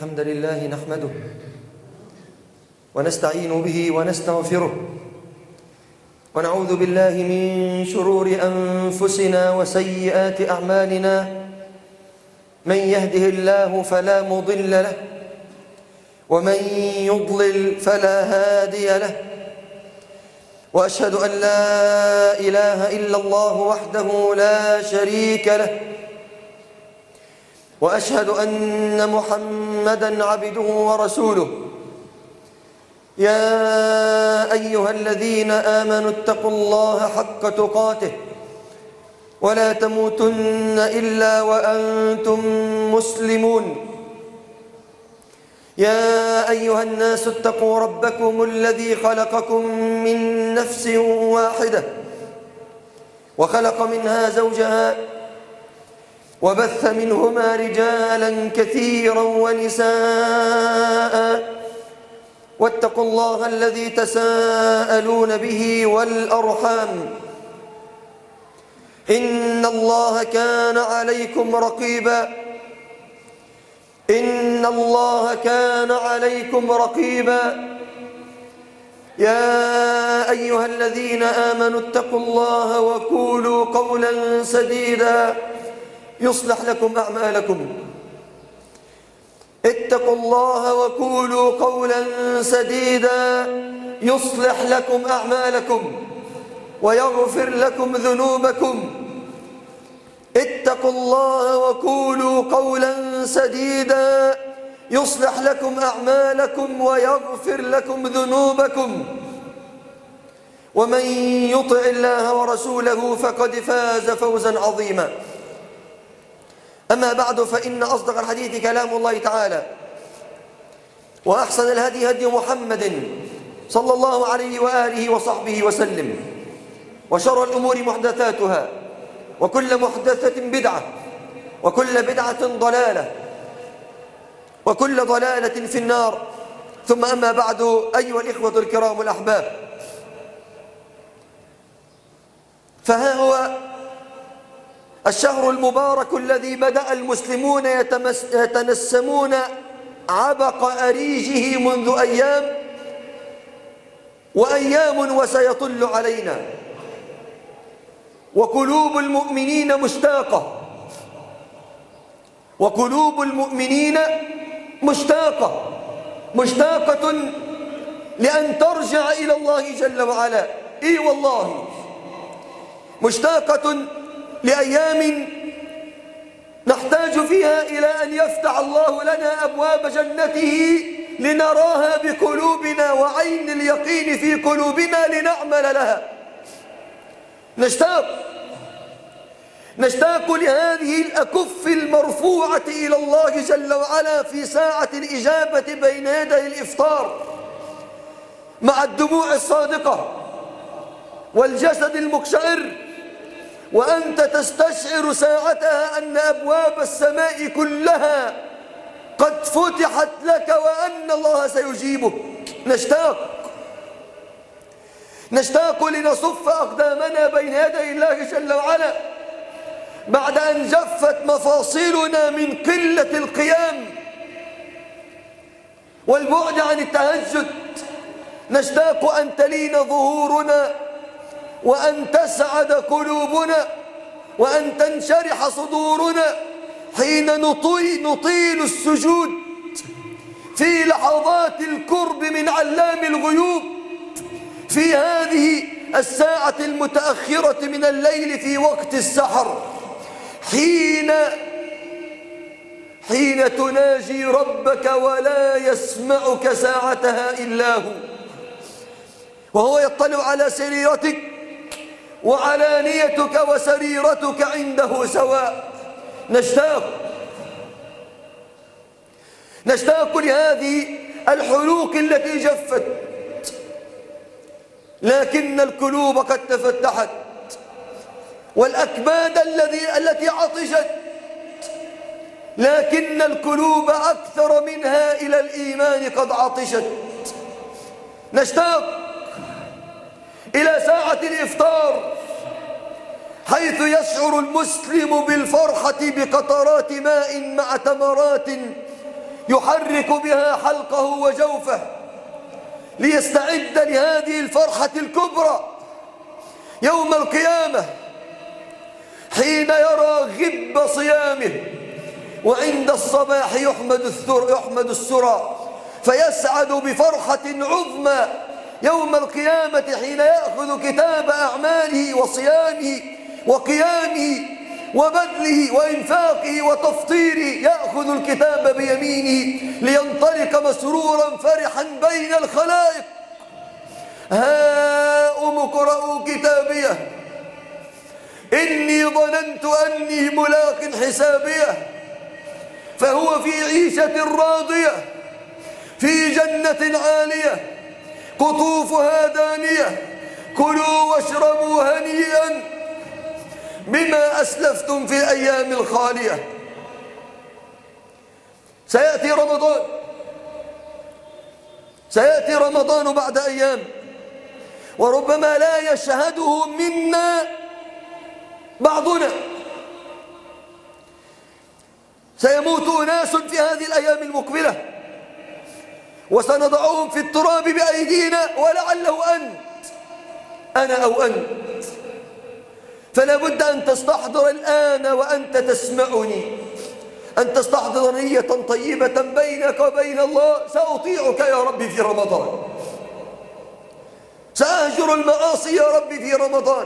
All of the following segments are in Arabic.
الحمد لله نحمده ونستعين به ونستغفره ونعوذ بالله من شرور أنفسنا وسيئات أعمالنا. من يهده الله فلا مضل له ومن يضلل فلا هادي له، وأشهد أن لا إله إلا الله وحده لا شريك له، وأشهد أن محمدًا عبده ورسوله. يا أيها الذين آمنوا اتقوا الله حق تقاته ولا تموتن إلا وأنتم مسلمون. يا أيها الناس اتقوا ربكم الذي خلقكم من نفس واحدة وخلق منها زوجها وبث منهما رجالا كثيرا ونساء، واتقوا الله الذي تساءلون به والأرحام، إن الله كان عليكم رقيبا. إن الله كان عليكم رقيبا. يا أيها الذين آمنوا اتقوا الله وقولوا قولا سديدا يصلح لكم أعمالكم. اتقوا الله وقولوا قولا سديدا يصلح لكم أعمالكم ويغفر لكم ذنوبكم. اتقوا الله وقولوا قولا سديدا يصلح لكم أعمالكم ويغفر لكم ذنوبكم. ومن يطع الله ورسوله فقد فاز فوزا عظيما. أما بعد، فإن أصدق الحديث كلام الله تعالى، وأحسن الهدي هدي محمد صلى الله عليه وآله وصحبه وسلم، وشر الأمور محدثاتها، وكل محدثة بدعة، وكل بدعة ضلالة، وكل ضلالة في النار. ثم أما بعد، أيها الإخوة الكرام الأحباب، فها هو الشهر المبارك الذي بدأ المسلمون يتنسمون عبق أريجه منذ أيام وأيام وسيطل علينا، وقلوب المؤمنين مشتاقة، وقلوب المؤمنين مشتاقة لأن ترجع إلى الله جل وعلا. إي والله، مشتاقة لأيام نحتاج فيها إلى أن يفتح الله لنا أبواب جنته لنراها بقلوبنا وعين اليقين في قلوبنا لنعمل لها. نشتاق لهذه الأكف المرفوعة إلى الله جل وعلا في ساعة الإجابة بين يدي الإفطار، مع الدموع الصادقة والجسد المقشعر، وأنت تستشعر ساعتها أن أبواب السماء كلها قد فتحت لك وأن الله سيجيبك. نشتاق لنصف أقدامنا بين يدي الله جل وعلا بعد أن جفت مفاصلنا من قلة القيام والبعد عن التهجد. نشتاق أن تلين ظهورنا، وأن تسعد قلوبنا، وأن تنشرح صدورنا حين نطيل السجود في لحظات القرب من علام الغيوب، في هذه الساعة المتأخرة من الليل في وقت السحر، حين تناجي ربك ولا يسمعك ساعتها إلا هو، وهو يطلع على سريرتك، وعلانيتك وسريرتك عنده سواء. نشتاق لهذه الحلوق التي جفت، لكن القلوب قد تفتحت، والأكباد التي عطشت، لكن القلوب أكثر منها إلى الإيمان قد عطشت. نشتاق إلى ساعة الإفطار، حيث يشعر المسلم بالفرحة بقطرات ماء مع تمرات يحرك بها حلقه وجوفه ليستعد لهذه الفرحة الكبرى يوم القيامة، حين يرى غب صيامه وعند الصباح يحمد السرى، فيسعد بفرحة عظمى يوم القيامة حين يأخذ كتاب أعماله وصيامه وقيامه وبذله وإنفاقه وتفطيره، يأخذ الكتاب بيمينه لينطلق مسرورا فرحا بين الخلائق: هاؤم اقرءوا كتابيه إني ظننت أني ملاق حسابيه. فهو في عيشة راضية في جنة عالية قطوفها دانية، كلوا واشربوا هنيئا بما أسلفتم في الأيام الخالية. سيأتي رمضان بعد أيام، وربما لا يشهده منا بعضنا. سيموت أناس في هذه الأيام المقبلة وسنضعهم في التراب بأيدينا، ولعله أنا أو أنت. فلا بد أن تستحضر الآن وأنت تسمعني، أن تستحضر نية طيبة بينك وبين الله: سأطيعك يا ربي في رمضان، سأهجر المعاصي يا ربي في رمضان،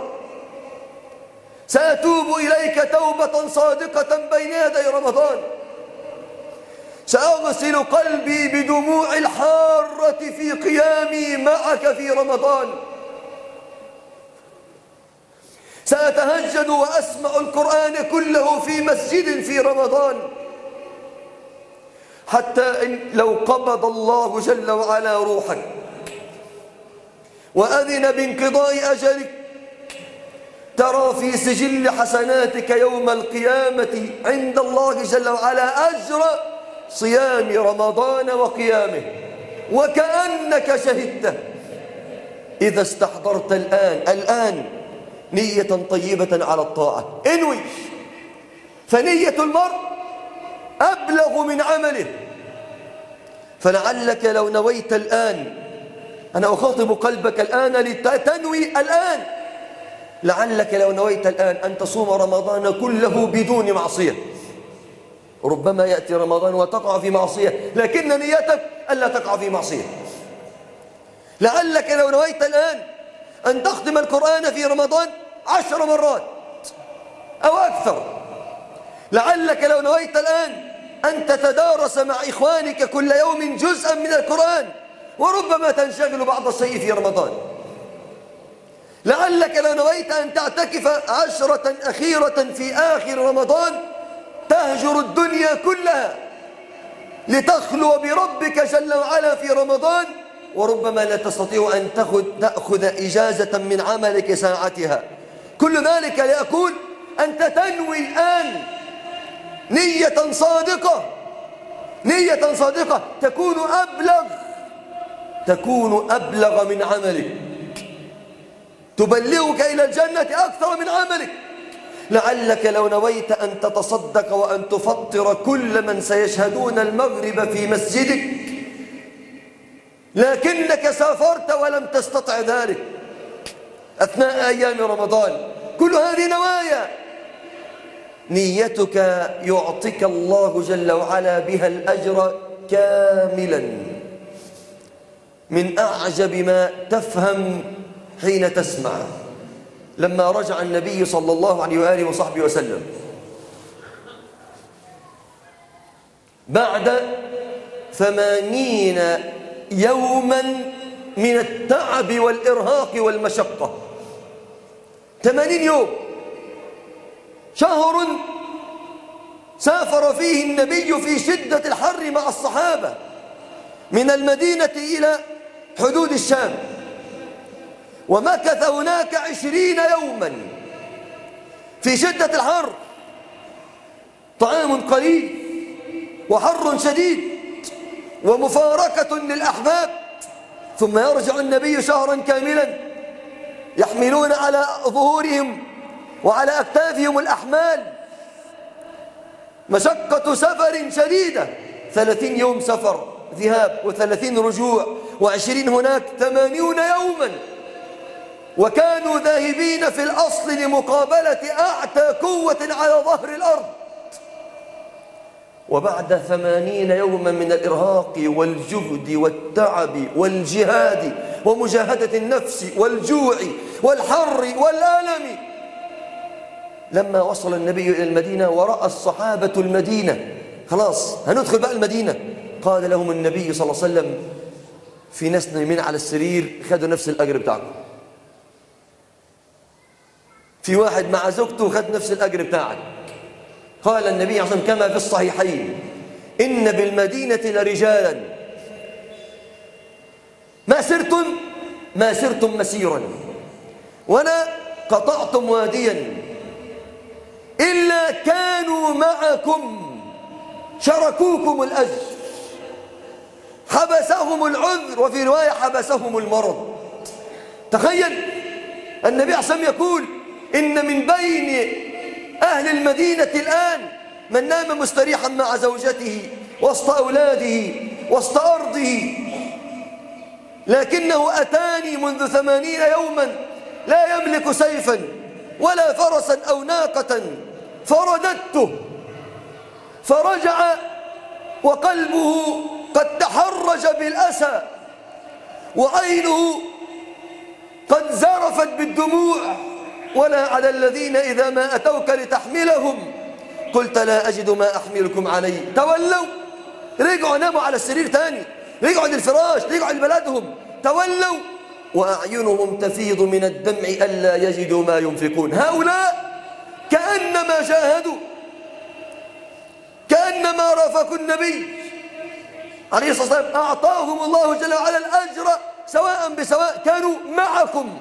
سأتوب إليك توبة صادقة بين يدي رمضان، سأغسل قلبي بدموع الحارة في قيامي معك في رمضان، سأتهجد وأسمع القرآن كله في مسجد في رمضان، حتى إن لو قبض الله جل وعلا روحك وأذن بانقضاء أجلك، ترى في سجل حسناتك يوم القيامة عند الله جل وعلا أجر صيام رمضان وقيامه، وكأنك شهدته إذا استحضرت الآن نية طيبة على الطاعة. انوي، فنية المرء أبلغ من عمله. فلعلك لو نويت الآن، أنا أخاطب قلبك الآن لتنوي الآن، لعلك لو نويت الآن أن تصوم رمضان كله بدون معصية. ربما يأتي رمضان وتقع في معصية، لكن نيتك ألا تقع في معصية. لعلك لو نويت الآن أن تختم القرآن في رمضان 10 مرات أو أكثر. لعلك لو نويت الآن أن تتدارس مع إخوانك كل يوم جزءا من القرآن، وربما تنشغل بعض الشيء في رمضان. لعلك لو نويت أن تعتكف 10 أخيرة في آخر رمضان، تهجر الدنيا كلها لتخلو بربك جل وعلا في رمضان، وربما لا تستطيع أن تأخذ إجازة من عملك ساعتها. كل ذلك لأقول أنت تنوي الآن نية صادقة تكون أبلغ من عملك، تبلغك إلى الجنة أكثر من عملك. لعلك لو نويت أن تتصدق وأن تفطر كل من سيشهدون المغرب في مسجدك، لكنك سافرت ولم تستطع ذلك أثناء أيام رمضان، كل هذه نوايا، نيتك يعطيك الله جل وعلا بها الأجر كاملا. من أعجب ما تفهم حين تسمع لما رجع النبي صلى الله عليه وآله وصحبه وسلم بعد 80 يوما من التعب والإرهاق والمشقة. 80 يوم، شهر سافر فيه النبي في شدة الحر مع الصحابة من المدينة إلى حدود الشام، ومكث هناك 20 يوما في شدة الحر، طعام قليل وحر شديد ومفارقة للأحباب. ثم يرجع النبي شهرا كاملا يحملون على ظهورهم وعلى أكتافهم الأحمال، مشقة سفر شديدة 30 يوم سفر ذهاب و30 رجوع و20 هناك، 80 يوما، وكانوا ذاهبين في الأصل لمقابلة أعتى قوة على ظهر الأرض. وبعد 80 يوما من الإرهاق والجهد والتعب والجهاد ومجاهدة النفس والجوع والحر والألم، لما وصل النبي إلى المدينة ورأى الصحابة المدينة، خلاص هندخل بقى المدينة، قال لهم النبي صلى الله عليه وسلم: في ناس نايمين على السرير خدوا نفس الأجر بتاعكم، في واحد مع زوجته خد نفس الأجر بتاعك. قال النبي صلى الله عليه وسلم كما في الصحيحين: إن بالمدينة لرجالا ما سرتم مسيرا ولا قطعتم واديا إلا كانوا معكم شركوكم الأجر، حبسهم العذر، وفي رواية حبسهم المرض. تخيل النبي صلى الله عليه وسلم يقول: إن من بين أهل المدينة الآن من نام مستريحا مع زوجته وسط أولاده وسط أرضه، لكنه أتاني منذ 80 يوما لا يملك سيفا ولا فرسا أو ناقة، فرددته فرجع وقلبه قد تحرج بالأسى وعينه قد زرفت بالدموع، ولا على الذين إذا ما أتوك لتحملهم قلت لا أجد ما أحملكم عليه تولوا، رجعوا ناموا على السرير تاني، رجعوا للفراش، رجعوا لبلدهم، تولوا وأعينهم تفيض من الدمع ألا يجدوا ما ينفقون. هؤلاء كأنما جاهدوا، كأنما رافقوا النبي عليه الصلاة والسلام، أعطاهم الله جل وعلا الأجر سواء بسواء، كانوا معكم.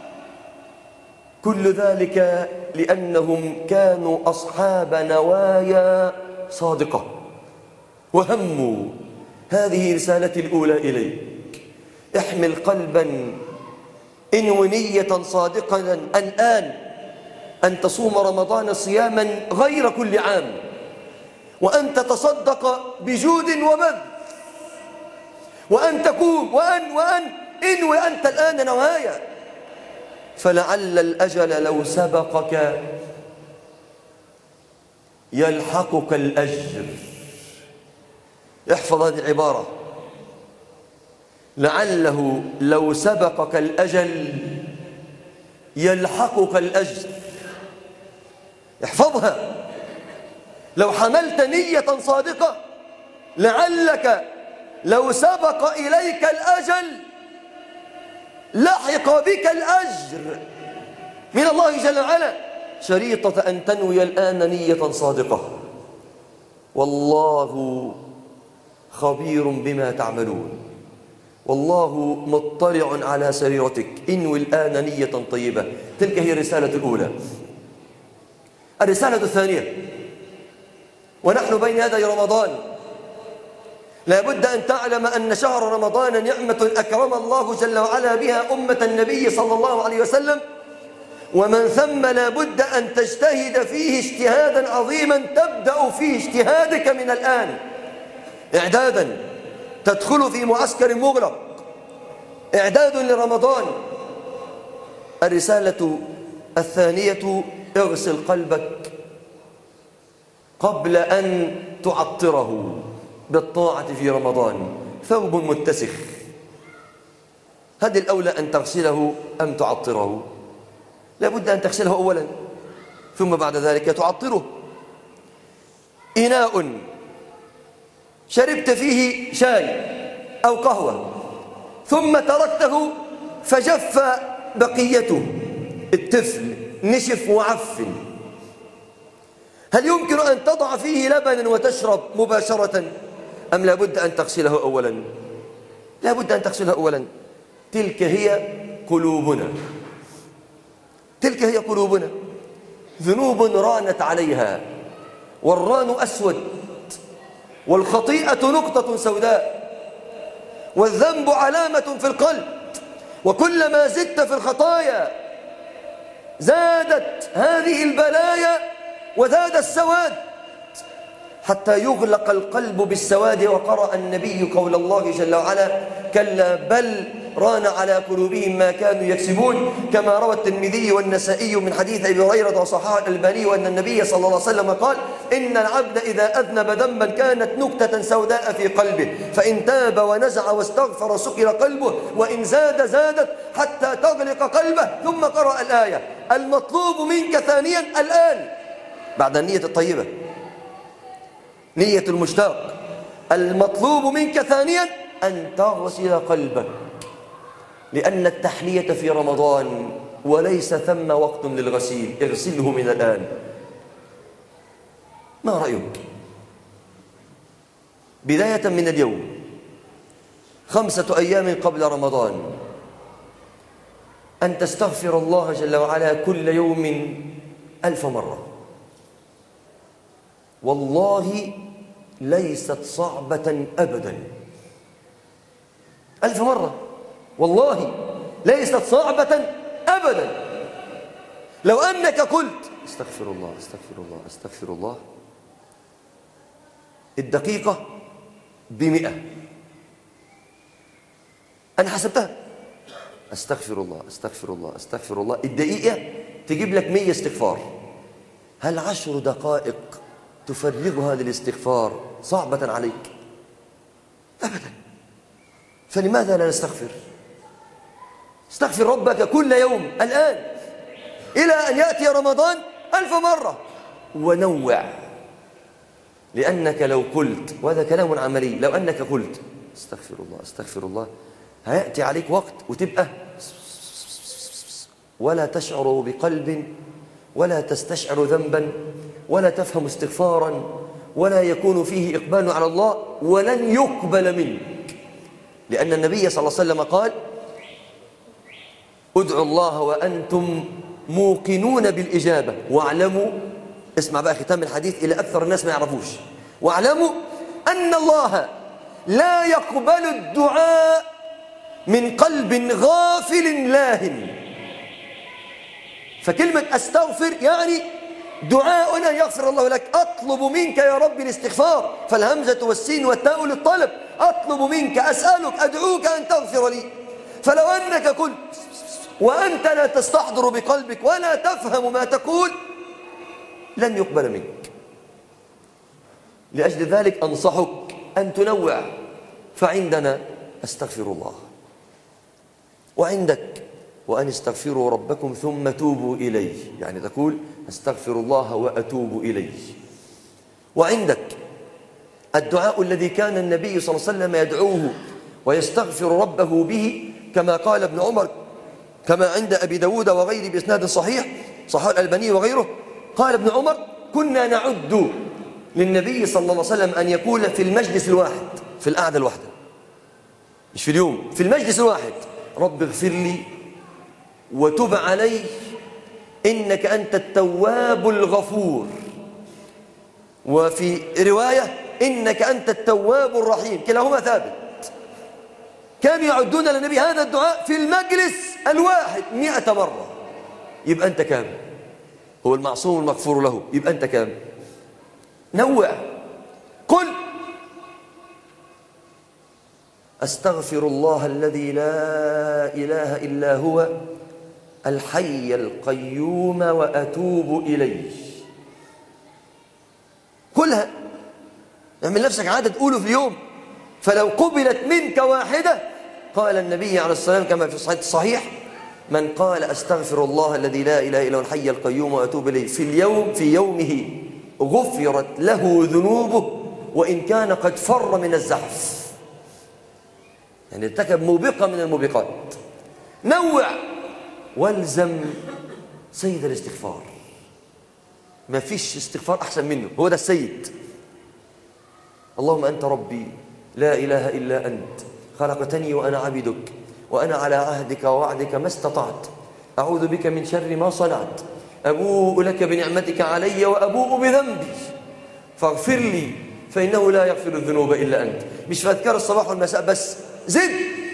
كل ذلك لأنهم كانوا أصحاب نوايا صادقة وهموا. هذه رسالتي الأولى إليك: احمل قلبا انو نية صادقة الآن أن تصوم رمضان صياما غير كل عام، وأن تتصدق بجود وبذل، وأن تقوم وأن انوي أنت الآن نوايا، فلعل الأجل لو سبقك يلحقك الأجر. احفظ هذه العبارة: لعله لو سبقك الأجل يلحقك الأجر. احفظها، لو حملت نية صادقة لعلك لو سبق إليك الأجل لحق بك الأجر من الله جل وعلا، شريطة أن تنوي الآن نية صادقة. والله خبير بما تعملون، والله مطلع على سريرتك. انوي الآن نية طيبة. تلك هي الرسالة الأولى. الرسالة الثانية: ونحن بين يدي رمضان، لا بد أن تعلم أن شهر رمضان نعمة أكرم الله جل وعلا بها أمة النبي صلى الله عليه وسلم، ومن ثم لا بد أن تجتهد فيه اجتهادا عظيما تبدأ فيه اجتهادك من الآن إعدادا، تدخل في معسكر مغلق، إعداد لرمضان. الرسالة الثانية: اغسل قلبك قبل أن تعطره بالطاعة في رمضان. ثوب متسخ، هل الأولى أن تغسله أم تعطره؟ لا بد أن تغسله أولا ثم بعد ذلك تعطره. إناء شربت فيه شاي أو قهوة ثم تركته فجف بقيته، التفل نشف وعفن، هل يمكن أن تضع فيه لبنا وتشرب مباشرة أم لا بد أن تغسله أولا؟ لا بد أن تغسله أولا. تلك هي قلوبنا، تلك هي قلوبنا، ذنوب رانت عليها، والران أسود، والخطيئة نقطة سوداء، والذنب علامة في القلب، وكلما زدت في الخطايا زادت هذه البلايا وزاد السواد، حتى يغلق القلب بالسواد. وقرأ النبي قول الله جل وعلا: كلا بل ران على قلوبهم ما كانوا يكسبون، كما روى الترمذي والنسائي من حديث أبي هريرة وصححه الألباني وأن النبي صلى الله عليه وسلم قال: إن العبد إذا أذنب ذنبا كانت نكتة سوداء في قلبه، فإن تاب ونزع واستغفر سكر قلبه، وإن زادت حتى تغلق قلبه. ثم قرأ الآية: المطلوب منك ثانيا الآن، بعد النية الطيبة، نية المشتاق، المطلوب منك ثانيا أن تغسل قلبك، لأن التحلية في رمضان وليس ثم وقت للغسيل، اغسله من الآن. ما رأيك؟ بداية من اليوم 5 أيام قبل رمضان أن تستغفر الله جل وعلا كل يوم 1000 مرة. والله ليست صعبة أبدا. 1000 مرة والله ليست صعبة أبدا. لو أنك قلت استغفر الله استغفر الله استغفر الله الدقيقة ب100، أنا حسبتها، استغفر الله استغفر الله استغفر الله، الدقيقة تجيب لك 100 استغفار. هل 10 دقائق تفرغ هذا الاستغفار صعبة عليك؟ أبدا. فلماذا لا نستغفر؟ استغفر ربك كل يوم الآن إلى أن يأتي رمضان 1000 مرة، ونوع. لأنك لو قلت، وهذا كلام عملي، لو أنك قلت استغفر الله استغفر الله، هيأتي عليك وقت وتبقى ولا تشعر بقلب، ولا تستشعر ذنبا، ولا تفهم استغفارا، ولا يكون فيه إقبال على الله، ولن يقبل منك. لأن النبي صلى الله عليه وسلم قال: ادعوا الله وأنتم موقنون بالإجابة، واعلموا، اسمع بقى ختام الحديث إلى أكثر الناس ما يعرفوش، واعلموا أن الله لا يقبل الدعاء من قلب غافل لاهٍ. فكلمة أستغفر يعني دعاءنا يغفر الله لك، أطلب منك يا رب الاستغفار، فالهمزة والسين والتاء للطلب، أطلب منك، أسألك، أدعوك أن تغفر لي. فلو أنك قلت وأنت لا تستحضر بقلبك ولا تفهم ما تقول، لن يقبل منك. لأجل ذلك أنصحك أن تنوع. فعندنا أستغفر الله، وعندك وأن استغفروا ربكم ثم توبوا إليه، يعني تقول أستغفر الله وأتوب إليه. وعندك الدعاء الذي كان النبي صلى الله عليه وسلم يدعوه ويستغفر ربه به، كما قال ابن عمر، كما عند أبي داود وغيره بإسناد صحيح، صحيح الألباني وغيره، قال ابن عمر: كنا نعد للنبي صلى الله عليه وسلم أن يقول في المجلس الواحد، في القعدة الواحدة، مش في اليوم، في المجلس الواحد: رب اغفر لي وتب علي إنك أنت التواب الغفور، وفي رواية إنك أنت التواب الرحيم، كلاهما ثابت. كانوا يعدون للنبي هذا الدعاء في المجلس الواحد 100 مرة. يبقى أنت كام؟ هو المعصوم المغفور له، يبقى أنت كام؟ نوع. قل أستغفر الله الذي لا إله إلا هو الحي القيوم وأتوب إليه. كلها، اعمل نفسك عادة تقوله في اليوم. فلو قبلت منك واحدة، قال النبي عليه الصلاة والسلام كما في الصحيح: من قال أستغفر الله الذي لا إله إلا هو الحي القيوم وأتوب إليه في يومه غفرت له ذنوبه وإن كان قد فر من الزحف، يعني ارتكب موبقة من الموبقات. نوع والزم سيد الاستغفار، ما فيش استغفار أحسن منه، هو ده السيد. اللهم أنت ربي لا إله إلا أنت، خلقتني وأنا عبدك، وأنا على عهدك ووعدك ما استطعت، أعوذ بك من شر ما صنعت، أبوء لك بنعمتك علي وأبوء بذنبي فاغفر لي فإنه لا يغفر الذنوب إلا أنت. مش في أذكار الصباح والمساء بس، زد.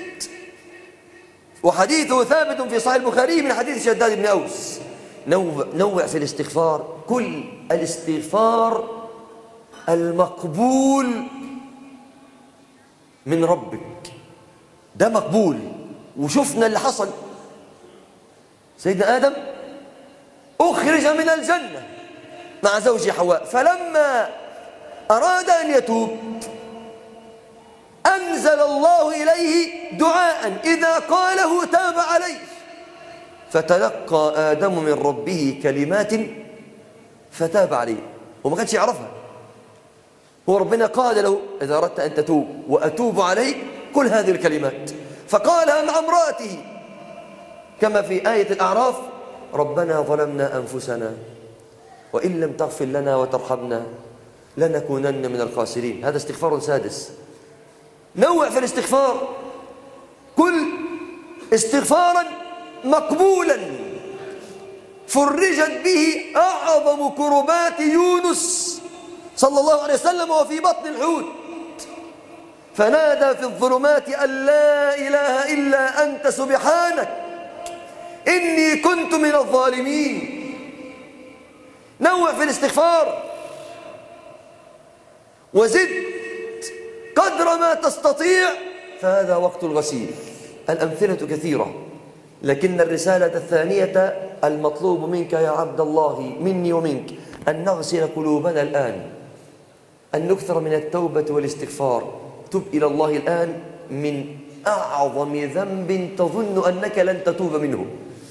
وحديثه ثابت في صحيح البخاري من حديث شداد بن أوس. نوع في الاستغفار. كل الاستغفار المقبول من ربك، ده مقبول. وشفنا اللي حصل، سيدنا آدم أخرج من الجنة مع زوجه حواء، فلما أراد أن يتوب أنزل الله إليه دعاء إذا قاله تاب عليه، فتلقى آدم من ربه كلمات فتاب عليه. هو ما كانش يعرفها، هو ربنا قال له إذا أردت أن تتوب وأتوب عليك كل هذه الكلمات، فقالها مع امرأته كما في آية الأعراف: ربنا ظلمنا أنفسنا وإن لم تغفر لنا وترحمنا لنكونن من الخاسرين. هذا استغفار سادس. نوع في الاستغفار، كل استغفارا مقبولا فرجت به أعظم كربات يونس صلى الله عليه وسلم وفي بطن الحوت، فنادى في الظلمات أن لا إله إلا أنت سبحانك إني كنت من الظالمين. نوع في الاستغفار وزد قدر ما تستطيع، فهذا وقت الغسيل. الأمثلة كثيرة، لكن الرسالة الثانية المطلوب منك يا عبد الله مني ومنك أن نغسل قلوبنا الآن، أن نكثر من التوبة والاستغفار. تب إلى الله الآن من أعظم ذنب تظن أنك لن تتوب منه.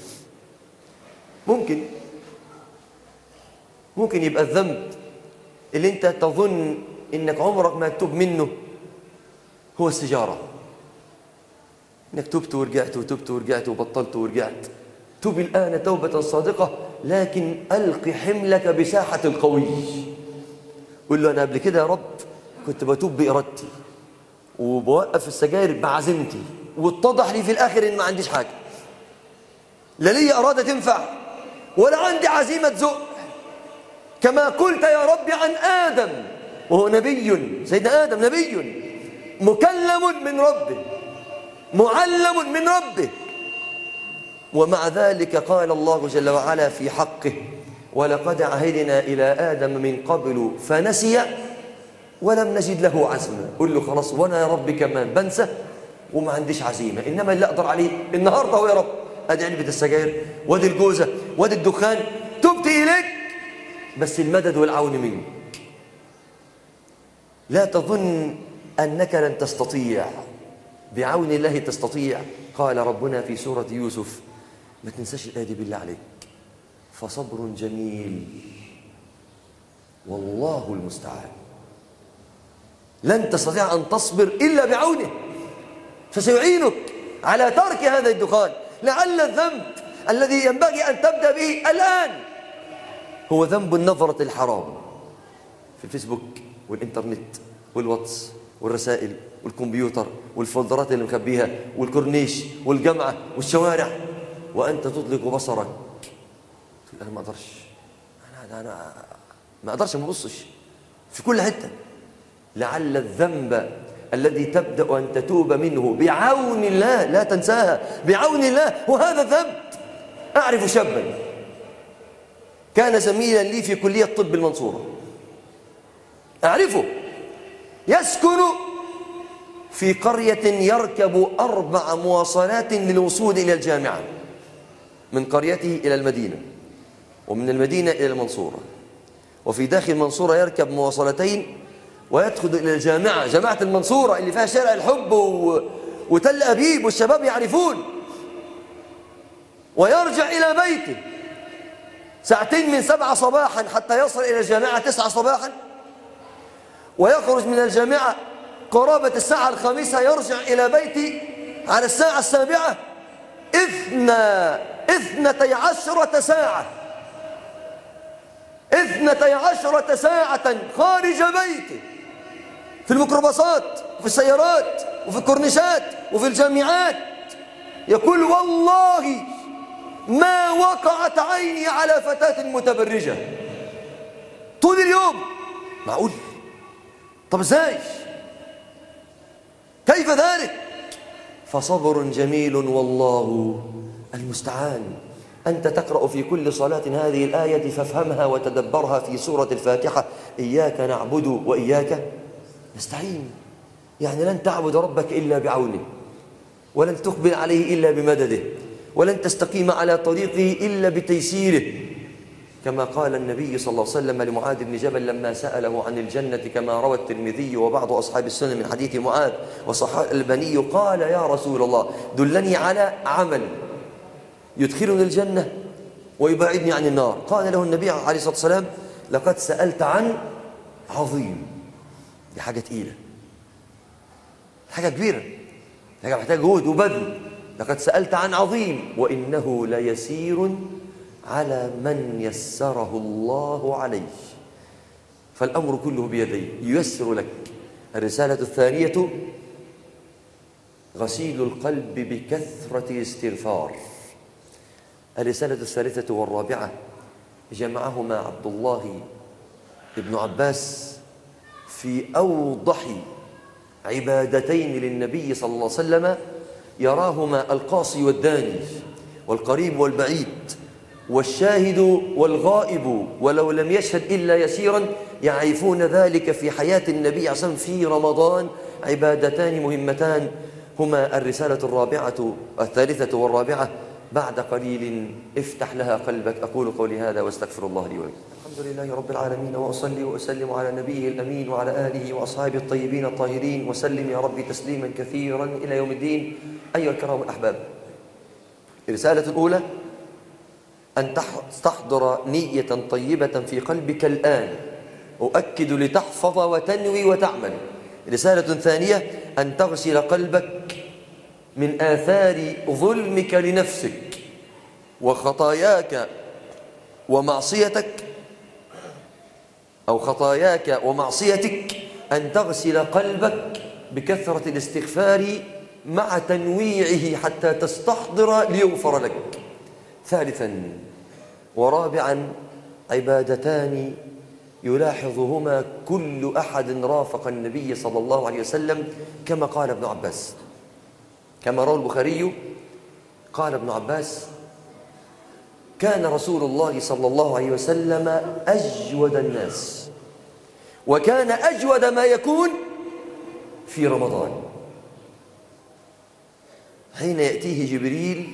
ممكن يبقى الذنب اللي أنت تظن إنك عمرك ما تتوب منه هو السجارة، إنك تبت ورجعت وتبت ورجعت وبطلت ورجعت. تب الآن توبة صادقة، لكن ألق حملك بساحة القوي. قل له: أنا قبل كده يا رب كنت بتوب بإرادتي وبوقف السجاير بعزمتي، واتضح لي في الآخر إن ما عنديش حاجة، لا لي إرادة تنفع ولا عندي عزيمة زق، كما قلت يا رب عن آدم، وهو نبي. سيدنا آدم نبي مكلم من ربه معلم من ربه، ومع ذلك قال الله جل وعلا في حقه: ولقد عهدنا إلى آدم من قبل فنسي ولم نجد له عزما. قل له: خلاص وأنا يا رب كمان بنسى وما عنديش عزيمة، إنما اللي أقدر عليه النهاردة هو يا رب أدي علبة السجاير وادي الجوزة وادي الدخان، تبت إليك بس المدد والعون منك. لا تظن أنك لن تستطيع، بعون الله تستطيع. قال ربنا في سورة يوسف، ما تنساش الآية دي بالله عليك: فصبر جميل والله المستعان. لن تستطيع أن تصبر إلا بعونه، فسيعينك على ترك هذا الدخان. لعل الذنب الذي ينبغي أن تبدأ به الآن هو ذنب النظرة الحرام في الفيسبوك والإنترنت والواتس والرسائل والكمبيوتر والفولدرات اللي مخبيها والكورنيش والجامعة والشوارع، وأنت تطلق بصرك تقول: أنا ما أقدرش، أنا ما أقدرش، ما أبصش في كل حتة. لعل الذنب الذي تبدأ أن تتوب منه بعون الله، لا تنساها، بعون الله، وهذا ذنب. أعرف شابا كان زميلا لي في كلية طب المنصورة، أعرفه، يسكن في قرية يركب 4 مواصلات للوصول إلى الجامعة، من قريته إلى المدينة ومن المدينة إلى المنصورة، وفي داخل المنصورة يركب مواصلتين ويدخل إلى الجامعة، جامعة المنصورة اللي فيها شارع الحب وتل أبيب والشباب يعرفون، ويرجع إلى بيته 2 من 7 صباحا حتى يصل إلى الجامعة 9 صباحا، ويخرج من الجامعة قرابة الساعة 5 يرجع إلى بيتي على الساعة 7، 12 ساعة، 12 ساعة خارج بيته، في الميكروباصات وفي السيارات وفي الكورنيشات وفي الجامعات. يقول: والله ما وقعت عيني على فتاة متبرجة طول اليوم. معقول؟ طب ازاي؟ كيف ذلك؟ فصبر جميل والله المستعان. أنت تقرأ في كل صلاة هذه الآية فافهمها وتدبرها في سورة الفاتحة إياك نعبد وإياك نستعين، يعني لن تعبد ربك إلا بعونه، ولن تقبل عليه إلا بمدده، ولن تستقيم على طريقه إلا بتيسيره، كما قال النبي صلى الله عليه وسلم لمعاذ بن جبل لما سأله عن الجنة كما روى الترمذي وبعض أصحاب السنن من حديث معاذ وصححه الألباني، قال يا رسول الله دلني على عمل يدخلني الجنة ويبعدني عن النار. قال له النبي عليه الصلاة والسلام لقد سألت عن عظيم. دي حاجة تقيلة، حاجة كبيرة، حاجة محتاج جهد وبذل. لقد سألت عن عظيم وإنه ليسير على من يسره الله عليه، فالأمر كله بيديه ييسر لك. الرسالة الثانية غسيل القلب بكثرة الاستغفار. الرسالة الثالثة والرابعة جمعهما عبد الله بن عباس في أوضح عبادتين للنبي صلى الله عليه وسلم يراهما القاصي والداني والقريب والبعيد والشاهد والغائب، ولو لم يشهد إلا يسيرا يعرفون ذلك في حياة النبي عليه الصلاة والسلام في رمضان. عبادتان مهمتان هما الرسالة الرابعة الثالثة والرابعة. بعد قليل افتح لها قلبك. أقول قولي هذا واستغفر الله لي ولكم. الحمد لله رب العالمين، وأصلي وأسلم على نبيه الأمين وعلى آله وأصحابه الطيبين الطاهرين، وسلم يا ربي تسليما كثيرا إلى يوم الدين. أيها الكرام الأحباب، الرسالة الأولى أن تستحضر نية طيبة في قلبك الآن، أؤكد لتحفظ وتنوي وتعمل. رسالة ثانية أن تغسل قلبك من آثار ظلمك لنفسك وخطاياك ومعصيتك، أو خطاياك ومعصيتك، أن تغسل قلبك بكثرة الاستغفار مع تنويعه حتى تستحضر ليغفر لك. ثالثا ورابعا عبادتان يلاحظهما كل أحد رافق النبي صلى الله عليه وسلم، كما قال ابن عباس، كما روى البخاري قال ابن عباس كان رسول الله صلى الله عليه وسلم أجود الناس، وكان أجود ما يكون في رمضان حين يأتيه جبريل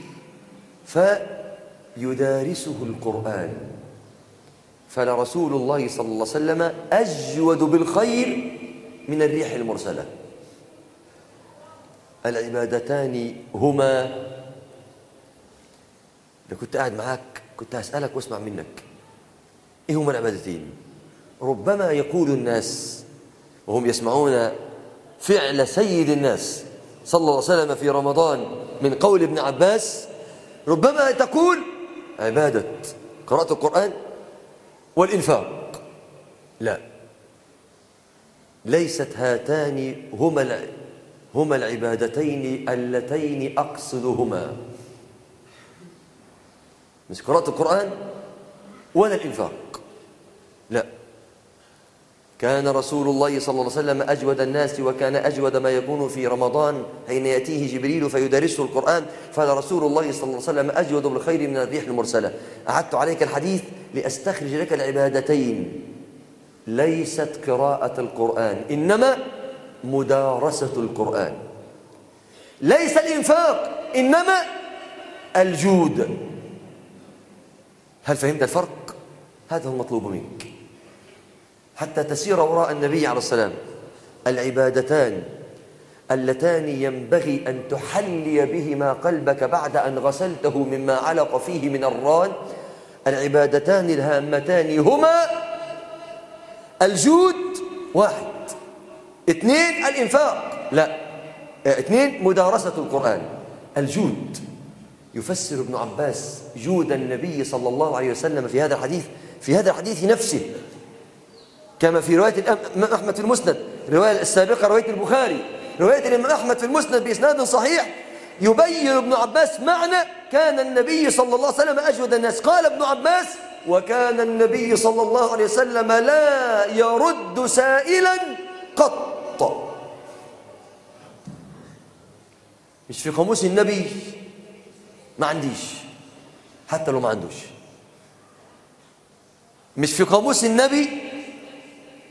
فيدارسه القرآن. فلرسول الله صلى الله عليه وسلم أجود بالخير من الريح المرسلة. العبادتان هما، لو كنت قاعد معاك كنت هسألك واسمع منك، إيه هما العبادتين؟ ربما يقول الناس وهم يسمعون فعل سيد الناس صلى الله عليه وسلم في رمضان من قول ابن عباس، ربما تقول عبادة قراءة القرآن والإنفاق. لا، ليست هاتان هما العبادتين اللتين أقصدهما، مش قراءة القرآن ولا الإنفاق، لا. كان رسول الله صلى الله عليه وسلم أجود الناس، وكان أجود ما يكون في رمضان حين يأتيه جبريل فيدرسه القرآن. فلرسول الله صلى الله عليه وسلم أجود بالخير من الريح المرسلة. أعدت عليك الحديث لأستخرج لك العبادتين، ليست قراءة القرآن إنما مدارسة القرآن، ليس الإنفاق إنما الجود. هل فهمت الفرق؟ هذا هو المطلوب منك حتى تسير وراء النبي عليه السلام. العبادتان اللتان ينبغي أن تحلي بهما قلبك بعد أن غسلته مما علق فيه من الران، العبادتان الهامتان هما الجود، واحد. اثنين الإنفاق، لا. اثنين مدارسة القرآن. الجود يفسر ابن عباس جود النبي صلى الله عليه وسلم في هذا الحديث نفسه، كما في رواية الإمام أحمد في المسند، الرواية السابقة رواية البخاري، رواية الإمام أحمد في المسند بإسناد صحيح، يبين ابن عباس معنى كان النبي صلى الله عليه وسلم أجود الناس. قال ابن عباس وكان النبي صلى الله عليه وسلم لا يرد سائلا قط. مش في قاموس النبي، ما عنديش، حتى لو ما عندوش، مش في قاموس النبي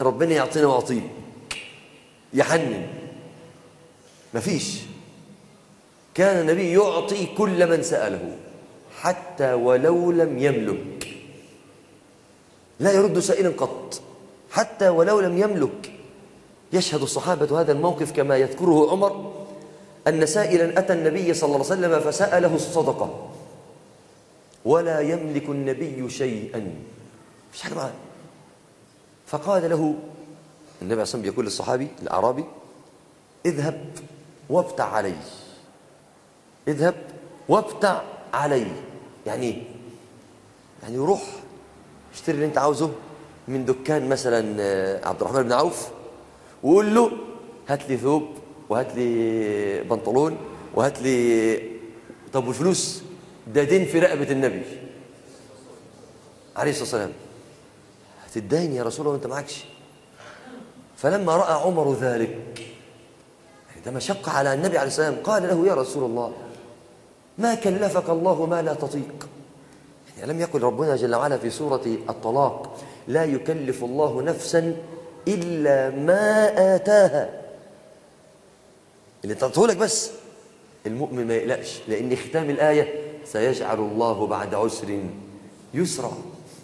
ربنا يعطينا ويعطيه يحنن، مفيش. كان النبي يعطي كل من سأله حتى ولو لم يملك، لا يرد سائلا قط حتى ولو لم يملك. يشهد الصحابة هذا الموقف كما يذكره عمر أن سائلا أتى النبي صلى الله عليه وسلم فسأله الصدقة ولا يملك النبي شيئا، مش حاجة معاه. فقال له النبي عليه الصلاة والسلام يقول للصحابي الأعرابي: اذهب وابتع علي، اذهب وابتع علي. يعني ايه؟ يعني روح اشتري اللي انت عاوزه من دكان مثلا عبد الرحمن بن عوف، وقول له هات لي ثوب وهات لي بنطلون وهات لي. طب والفلوس؟ ده دين في رقبة النبي عليه الصلاة والسلام. هتدين يا رسول الله وانت معكش؟ فلما رأى عمر ذلك، يعني ده مشقة على النبي عليه الصلاة والسلام، قال له: يا رسول الله، ما كلفك الله ما لا تطيق. يعني لم يقل ربنا جل وعلا في سورة الطلاق: لا يكلف الله نفسا إلا ما آتاها. اللي تعطيه لك بس. المؤمن ما يقلقش، لأن ختام الآية: سيجعل الله بعد عسر يسرا.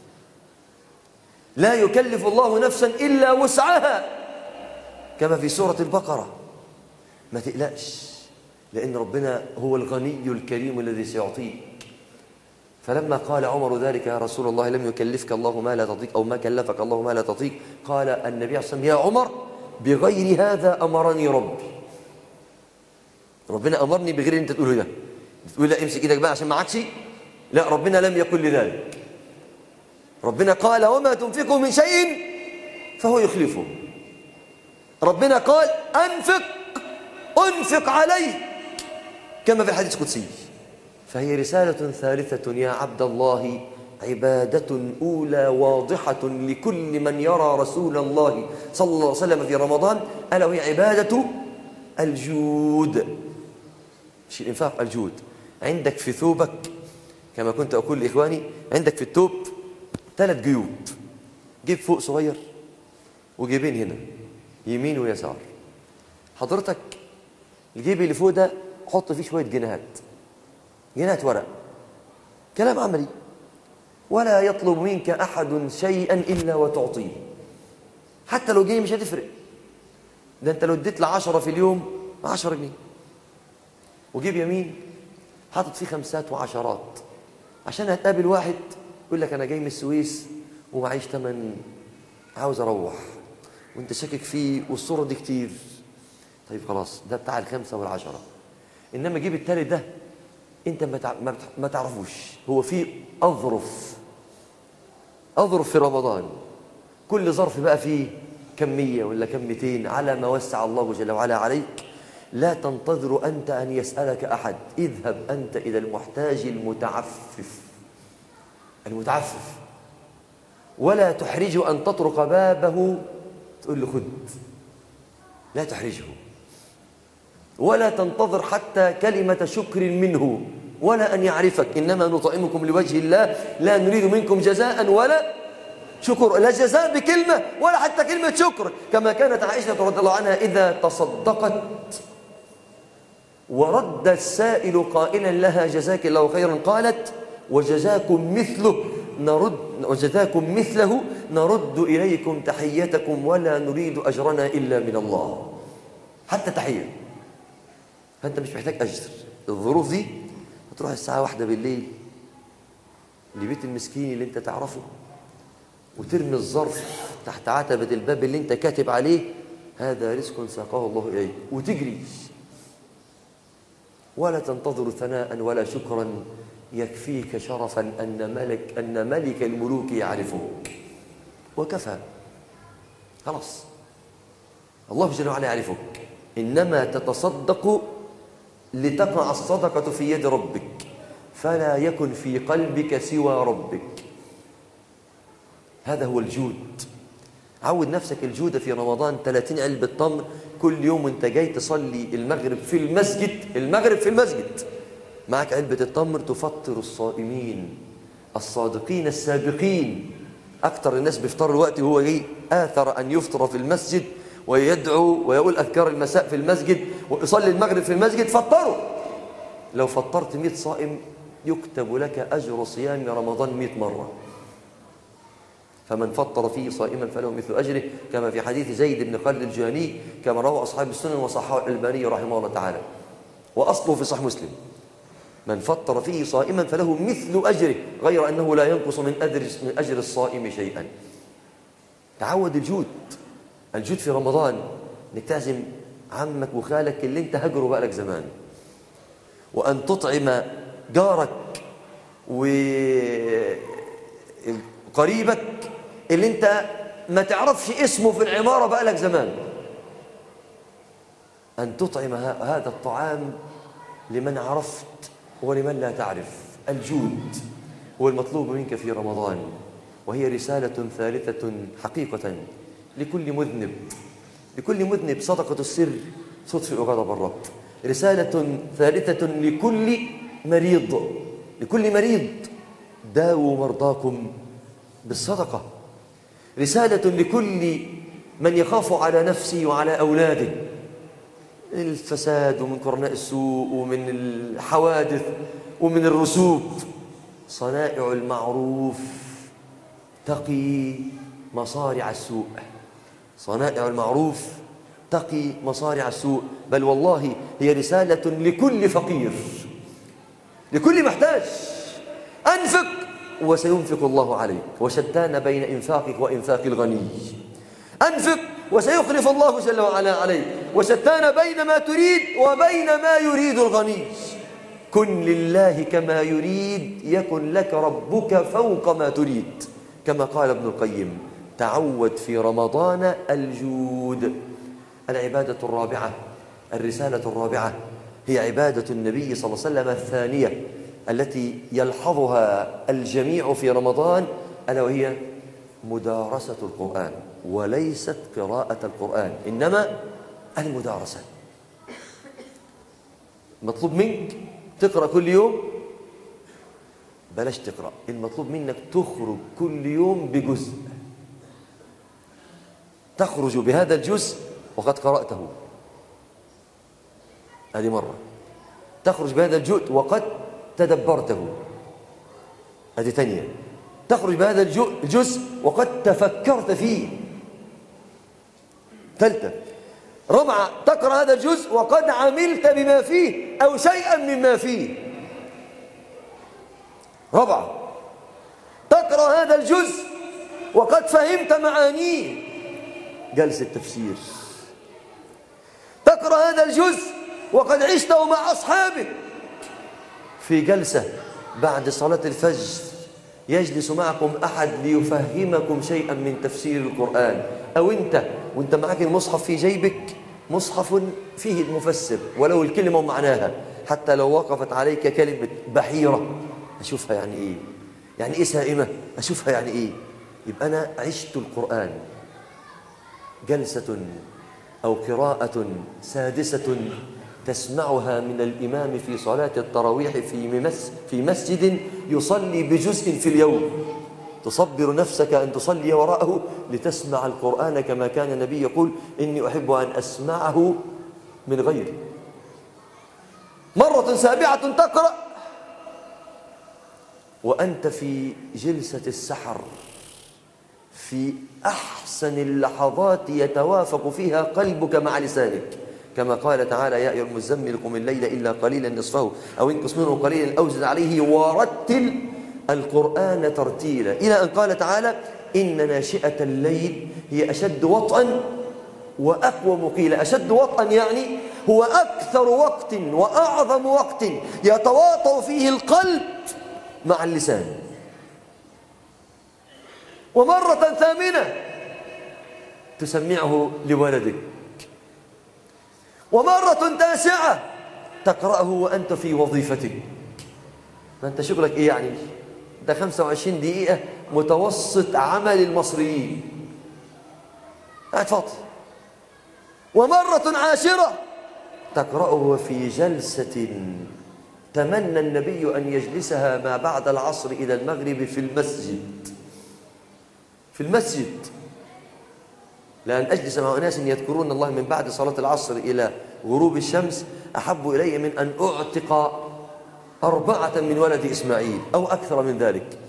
لا يكلف الله نفسا إلا وسعها، كما في سورة البقرة. ما تقلقش، لأن ربنا هو الغني الكريم الذي سيعطيك. فلما قال عمر ذلك: يا رسول الله، لم يكلفك الله ما لا تطيق، أو ما كلفك الله ما لا تطيق، قال النبي صلى الله عليه وسلم: يا عمر، بغير هذا أمرني ربي. ربنا أمرني بغير اللي أنت تقوله ده. تقول لا امسك إيدك بقى عشان معكش؟ لا، ربنا لم يقل لذلك. ربنا قال: وما تنفقوا من شيء فهو يخلفه. ربنا قال: أنفق عليه، كما في الحديث القدسي. فهي رسالة ثالثة يا عبد الله، عبادة أولى واضحة لكل من يرى رسول الله صلى الله عليه وسلم في رمضان، ألا وهي عبادة الجود. مش الإنفاق، الجود. عندك في ثوبك، كما كنت أقول لإخواني، عندك في الثوب 3 جيوب. جيب فوق صغير وجيبين هنا يمين ويسار. حضرتك الجيب اللي فوق ده حط فيه شوية جنيهات ورق، كلام عملي. ولا يطلب منك أحد شيئا إلا وتعطيه، حتى لو جنيه مش هتفرق. ده أنت لو اديت ل10 في اليوم 10 جنيه. وجيب يمين حاطط فيه 5 و10، عشان هتقابل واحد يقول لك: أنا جاي من السويس ومعيش تمن، عاوز أروح، وأنت شاكك فيه والصورة دي كتير. طيب خلاص، ده بتاع ال5 وال10. إنما جيب التالت ده أنت ما تعرفوش، هو فيه أظرف في رمضان. كل ظرف بقى فيه كم 100 ولا كم 200 على ما وسع الله جل وعلا عليك. لا تنتظر أنت أن يسألك أحد، اذهب أنت إلى المحتاج المتعفف، ولا تحرجه أن تطرق بابه تقول له خذ. لا تحرجه، ولا تنتظر حتى كلمة شكر منه ولا أن يعرفك. إنما نطعمكم لوجه الله لا نريد منكم جزاء ولا شكر. لا جزاء بكلمة ولا حتى كلمة شكر. كما كانت عائشة رضي الله عنها إذا تصدقت ورد السائل قائلا لها: جزاك الله خيرا، قالت: وجزاكم مثله نرد إليكم تحيتكم ولا نريد أجرنا إلا من الله. حتى تحية. فأنت مش محتاج أجر. الظروف دي هتروح الساعة 1 بالليل لبيت المسكين اللي انت تعرفه، وترمي الظرف تحت عتبة الباب اللي انت كاتب عليه: هذا رزق ساقه الله إليك، وتجري. ولا تنتظر ثناء ولا شكرا، يكفيك شرفا أن ملك الملوك يعرفك، وكفى. خلاص، الله جل وعلا يعرفك. إنما تتصدق لتقع الصدقة في يد ربك، فلا يكن في قلبك سوى ربك. هذا هو الجود. عود نفسك الجود في رمضان. 30 علبة تمر كل يوم وانت جاي تصلي المغرب في المسجد، معك علبة التمر، تفطر الصائمين الصادقين السابقين أكثر الناس بيفطروا الوقت وهو جاي آثر أن يفطر في المسجد ويدعو ويقول أذكار المساء في المسجد ويصلي المغرب في المسجد. فطروا. لو فطرت 100 صائم يكتب لك أجر صيام رمضان 100 مرة. فمن فطر فيه صائما فله مثل أجره، كما في حديث زيد بن خالد الجهني كما روى أصحاب السنن وصححه الألباني رحمه الله تعالى، وأصله في صحيح مسلم. من فطر فيه صائما فله مثل أجره، غير أنه لا ينقص من أجر الصائم شيئا. تعود الجود في رمضان، انك تعزم عمك وخالك اللي انت هجره بقالك زمان، وأن تطعم جارك وقريبك اللي انت ما تعرفش اسمه في العمارة بقالك زمان، أن تطعم هذا الطعام لمن عرفت ولمن لا تعرف. الجود هو المطلوب منك في رمضان، وهي رسالة ثالثة حقيقة لكل مذنب. صدقة السر تطفئ غضب الرب. رسالة ثالثة لكل مريض داووا مرضاكم بالصدقة. رسالة لكل من يخاف على نفسه وعلى أولاده الفساد ومن قرناء السوء ومن الحوادث ومن الرسوب. صنائع المعروف تقي مصارع السوء. صنائع المعروف تقي مصارع السوء. بل والله هي رسالة لكل فقير، لكل محتاج. أنفق وسينفق الله عليك، وشتان بين إنفاقك وإنفاق الغني. أنفق وسيخلف الله جل وعلا عليك، وشتان بين ما تريد وبين ما يريد الغني. كن لله كما يريد يكن لك ربك فوق ما تريد، كما قال ابن القيم. تعود في رمضان الجود. العبادة الرابعة، الرسالة الرابعة هي عبادة النبي صلى الله عليه وسلم الثانية التي يلحظها الجميع في رمضان، ألا وهي مدارسة القرآن، وليست قراءة القرآن، إنما المدارسة. مطلوب منك تقرأ كل يوم، بلاش تقرأ، المطلوب منك تخرج كل يوم بجزء. تخرج بهذا الجزء وقد قرأته، هذه مرة. تخرج بهذا الجزء وقد تدبرته، هذه ثانية. تخرج بهذا الجزء وقد تفكرت فيه، ثالثة. رابعة، تقرأ هذا الجزء وقد عملت بما فيه أو شيئا مما فيه. رابعة، تقرأ هذا الجزء وقد فهمت معانيه، جلسة تفسير. تقرأ هذا الجزء وقد عشته مع أصحابك في جلسة بعد صلاة الفجر، يجلس معكم أحد ليفهمكم شيئا من تفسير القرآن، أو أنت وأنت معك المصحف في جيبك، مصحف فيه المفسر ولو الكلمة ومعناها، حتى لو وقفت عليك كلمة بحيرة أشوفها يعني إيه، يعني إيه سائمة أشوفها يعني إيه. يبقى أنا عشت القرآن. جلسة أو قراءة سادسة تسمعها من الإمام في صلاة التراويح في مسجد يصلي بجزء في اليوم. تصبر نفسك أن تصلي وراءه لتسمع القرآن، كما كان النبي يقول: إني أحب أن أسمعه من غيري. مرة سابعة تقرأ وأنت في جلسة السحر، في أحسن اللحظات يتوافق فيها قلبك مع لسانك، كما قال تعالى: يا أيها المزمل قم الليل إلا قليلا نصفه أو انقص منه قليلا أو زد عليه ورتل القرآن ترتيلا، إلى أن قال تعالى: إن ناشئة الليل هي أشد وطئا وأقوم قيلا. أشد وطئا يعني هو أكثر وقت وأعظم وقت يتواطأ فيه القلب مع اللسان. ومرة ثامنة تسمعه لولدك. ومرة تاسعة تقرأه وأنت في وظيفتك. ما أنت شغلك إيه يعني؟ ده 25 دقيقة متوسط عمل المصريين، قاعد فاضي. ومرة عاشرة تقرأه في جلسة تمنى النبي أن يجلسها ما بعد العصر إلى المغرب في المسجد، في المسجد، لأن أجلس مع أناس يذكرون الله من بعد صلاة العصر إلى غروب الشمس أحب إلي من أن أعتق 4 من ولد إسماعيل أو أكثر من ذلك.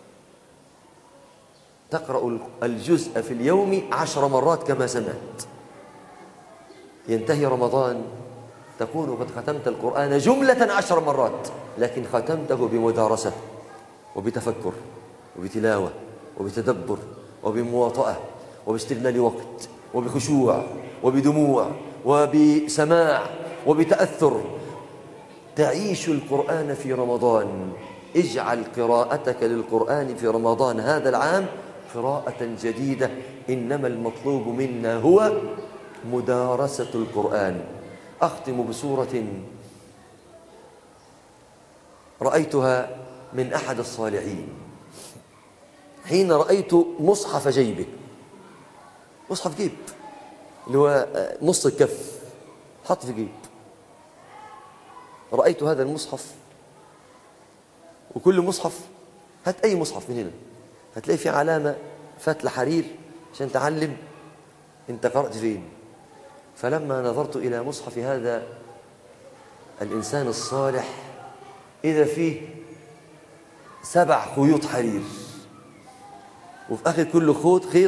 تقرأ الجزء في اليوم 10 مرات كما سمعت. ينتهي رمضان تكون قد ختمت القرآن جملة 10 مرات، لكن ختمته بمدارسة وبتفكر وبتلاوة وبتدبر وبمواطأة وباستغلال وقت وبخشوع وبدموع وبسماع وبتأثر. تعيش القرآن في رمضان. اجعل قراءتك للقرآن في رمضان هذا العام قراءة جديدة. إنما المطلوب منا هو مدارسة القرآن. أختم بسورة رأيتها من أحد الصالحين حين رأيت مصحف جيبه، مصحف جيب اللي هو نص الكف حط في جيب. رأيت هذا المصحف، وكل مصحف هات أي مصحف من هنا هتلاقي فيه علامة فتلة حرير عشان تعلم أنت قرأت فين. فلما نظرت إلى مصحف هذا الإنسان الصالح إذا فيه 7 خيوط حرير، وفي آخر كل خيط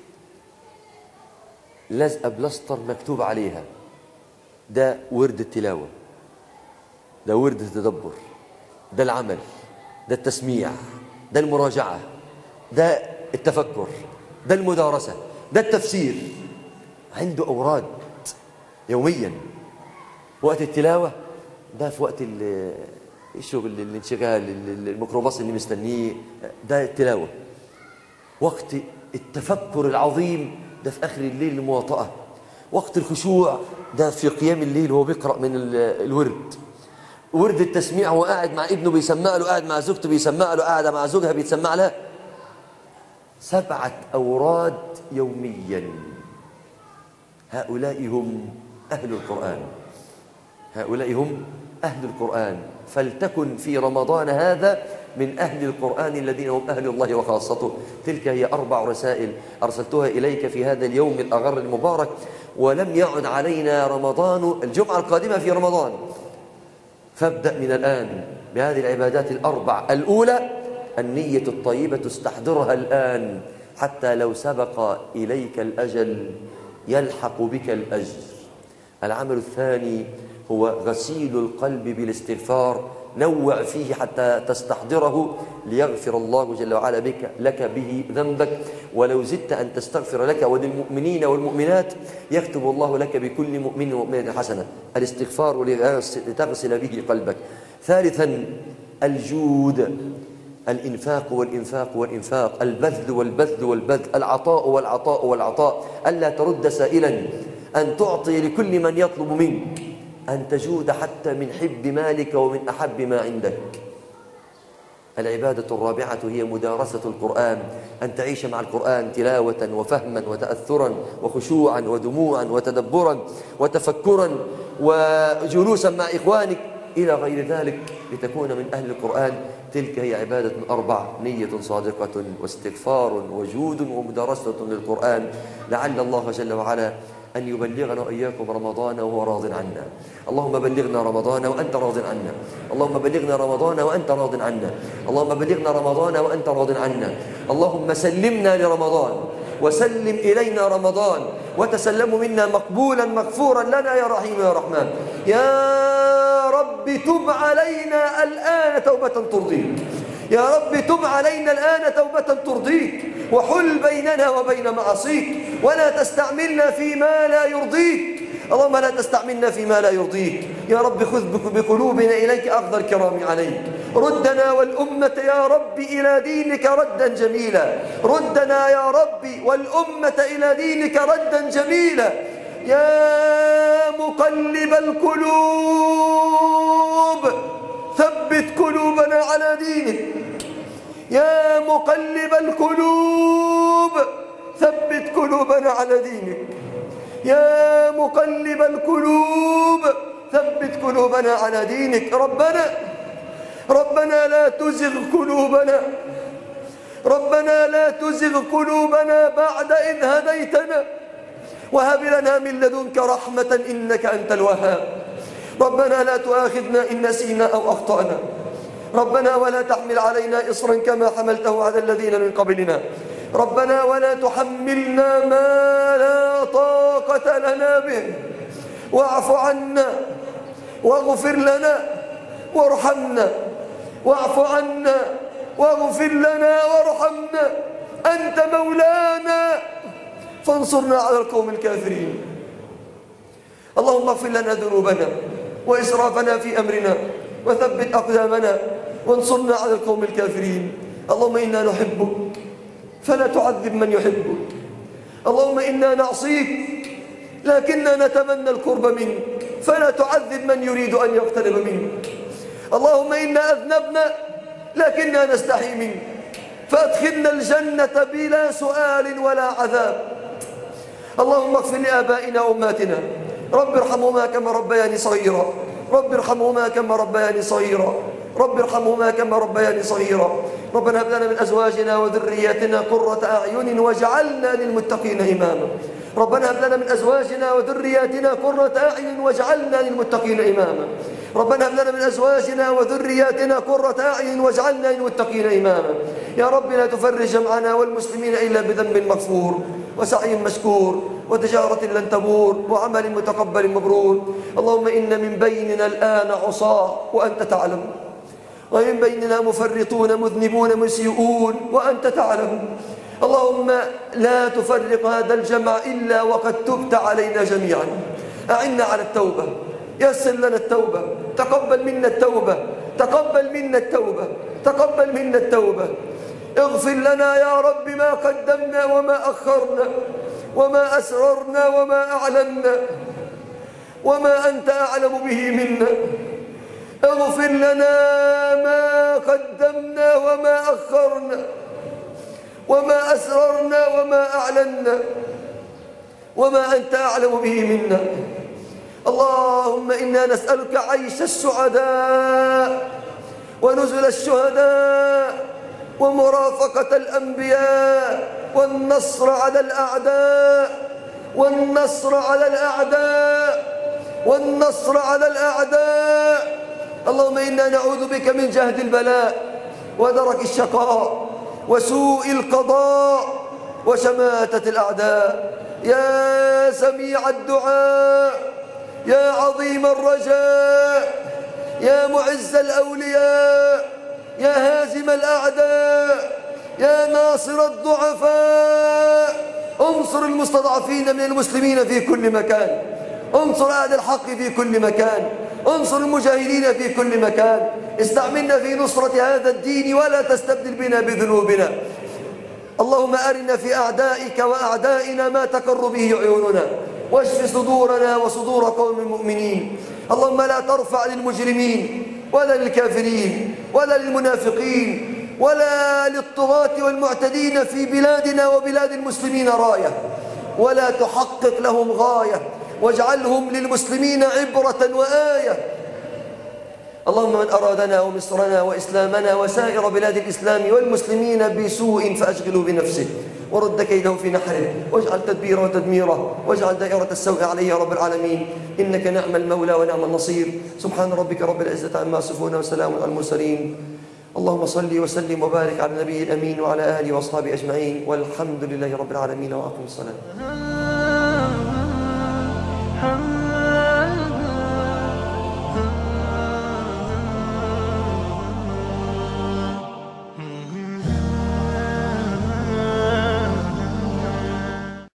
لزقة بلاستر مكتوب عليها ده ورد التلاوة، ده ورد التدبر، ده العمل، ده التسميع، ده المراجعة، ده التفكر، ده المدارسة، ده التفسير. عنده أوراد يوميا. وقت التلاوة ده في وقت الشغل، الانشغال، الميكروباص اللي مستنيه، ده التلاوة. وقت التفكر العظيم ده في آخر الليل المواطأة. وقت الخشوع ده في قيام الليل وهو بيقرأ من الورد. ورد التسميع هو قاعد مع ابنه بيسمع له، قاعد مع زوجته بيسمع له، قاعد مع زوجها بيتسمع لها. 7 أوراد يوميا. هؤلاء هم أهل القرآن، هؤلاء هم أهل القرآن. فلتكن في رمضان هذا من أهل القرآن الذين هم أهل الله وخاصته. تلك هي 4 رسائل أرسلتها إليك في هذا اليوم الأغر المبارك. ولم يعد علينا رمضان، الجمعة القادمة في رمضان، فابدأ من الآن بهذه العبادات ال4. الأولى النية الطيبة تستحضرها الآن، حتى لو سبق إليك الأجل يلحق بك الأجر. العمل الثاني هو غسيل القلب بالاستغفار. نوع فيه حتى تستحضره ليغفر الله جل وعلا لك به ذنبك. ولو زدت أن تستغفر لك وللمؤمنين والمؤمنات يكتب الله لك بكل مؤمن ومؤمنة حسنة. الاستغفار لتغسل به قلبك. ثالثا الجود، الإنفاق والإنفاق والإنفاق، البذل والبذل والبذل، العطاء والعطاء والعطاء. ألا ترد سائلا، أن تعطي لكل من يطلب منك، أن تجود حتى من حب مالك ومن أحب ما عندك. العبادة الرابعة هي مدارسة القرآن، أن تعيش مع القرآن تلاوة وفهما وتأثرا وخشوعا ودموعا وتدبرا وتفكرا وجلوسا مع إخوانك إلى غير ذلك لتكون من أهل القرآن. تلك هي عبادة 4: نية صادقة واستغفار وجود ومدارسة للقرآن. لعل الله جل وعلا أن يبلغنا وإياكم رمضان وهو راض عنا. اللهم بلغنا رمضان وأنت راض عنا. اللهم بلغنا رمضان وأنت راض عنا. اللهم بلغنا رمضان وأنت راض عنا. اللهم سلمنا لرمضان وسلم إلينا رمضان وتسلم منا مقبولا مغفورا لنا يا رحيم يا رحمن. يا رب تب علينا الآن توبة ترضيك. يا رب تب علينا الآن توبة ترضيك، وحل بيننا وبين معصيك، ولا تستعملنا فيما لا يرضيك. اللهم لا تستعملنا فيما لا يرضيك. يا رب خذ بقلوبنا إليك أخذ الكرام عليك. ردنا والأمة يا رب إلى دينك ردا جميلا. ردنا يا رب والأمة إلى دينك ردا جميلا. يا مقلب القلوب ثبت قلوبنا على دينك. يا مقلب القلوب ثبت قلوبنا على دينك. يا مقلب القلوب ثبت قلوبنا على دينك. ربنا لا تزغ قلوبنا ربنا لا تزغ قلوبنا بعد إذ هديتنا وهب لنا من لدنك رحمة إنك أنت الوهاب. ربنا لا تؤاخذنا إن نسينا أو أخطأنا. ربنا ولا تحمل علينا إصرا كما حملته على الذين من قبلنا. ربنا ولا تحملنا ما لا طاقة لنا به. واعف عنا واغفر لنا وارحمنا. واعف عنا واغفر لنا وارحمنا. أنت مولانا فانصرنا على القوم الكافرين. اللهم اغفر لنا ذنوبنا وإسرافنا في أمرنا وثبت أقدامنا وانصرنا على القوم الكافرين. اللهم إنا نحبك فلا تعذب من يحبك. اللهم إنا نعصيك لكننا نتمنى القرب منك فلا تعذب من يريد أن يقترب منك. اللهم إنا أذنبنا لكننا نستحي منك فأدخلنا الجنة بلا سؤال ولا عذاب. اللهم اغفر لآبائنا وأمهاتنا رب ارحمهما كما ربياني صغيرا. رب ارحمهما كما ربياني صغيرا. رب ارحمهما كما ربياني صغيرا. ربنا هب لنا من أزواجنا وذرياتنا قرة أعين واجعلنا للمتقين إماما. ربنا هب لنا من أزواجنا وذرياتنا قرة أعين واجعلنا للمتقين إماما. ربنا هب لنا من أزواجنا وذرياتنا قرة أعين واجعلنا للمتقين إماما. يا رب لا تفرج جمعنا والمسلمين إلا بذنب مغفور وسعي مشكور وتجارة لن تبور وعمل متقبل مبرور. اللهم إن من بيننا الآن عصاة وأنت تعلم، ومن بيننا مفرطون مذنبون مسيئون وأنت تعلم. اللهم لا تفرق هذا الجمع إلا وقد تبت علينا جميعا. أعنا على التوبة، يسر لنا التوبة، تقبل منا التوبة، تقبل منا التوبة، تقبل منا التوبة. اغفر لنا يا رب ما قدمنا وما أخرنا وما أسررنا وما أعلنا وما أنت أعلم به منا. اغفر لنا ما قدمنا وما أخرنا وما أسررنا وما أعلنا وما أنت أعلم به منا. اللهم إنا نسألك عيش السعداء ونزل الشهداء ومرافقة الأنبياء والنصر على الأعداء والنصر على الأعداء والنصر على الأعداء. اللهم إنا نعوذ بك من جهد البلاء ودرك الشقاء وسوء القضاء وشماتة الأعداء. يا سميع الدعاء، يا عظيم الرجاء، يا معز الأولياء، يا هازم الأعداء، يا ناصر الضعفاء، انصر المستضعفين من المسلمين في كل مكان، انصر أهل الحق في كل مكان، انصر المجاهدين في كل مكان. استعملنا في نصرة هذا الدين ولا تستبدل بنا بذنوبنا. اللهم أرنا في أعدائك وأعدائنا ما تقر به عيوننا واشف صدورنا وصدور قوم المؤمنين. اللهم لا ترفع للمجرمين ولا للكافرين ولا للمنافقين ولا للطغاة والمعتدين في بلادنا وبلاد المسلمين راية، ولا تحقق لهم غاية، واجعلهم للمسلمين عبرة وآية. اللهم من أرادنا ومصرنا وإسلامنا وسائر بلاد الإسلام والمسلمين بسوء فأشغله بنفسه ورد كيده في نحره، واجعل تدبيره وتدميره، واجعل دائرة السوء عليه يا رب العالمين. إنك نعم المولى ونعم النصير. سبحان ربك رب العزة عما يصفون وسلام على المرسلين. اللهم صل وسلم وبارك على النبي الأمين وعلى آله وأصحابه أجمعين، والحمد لله رب العالمين. وأقم الصلاة.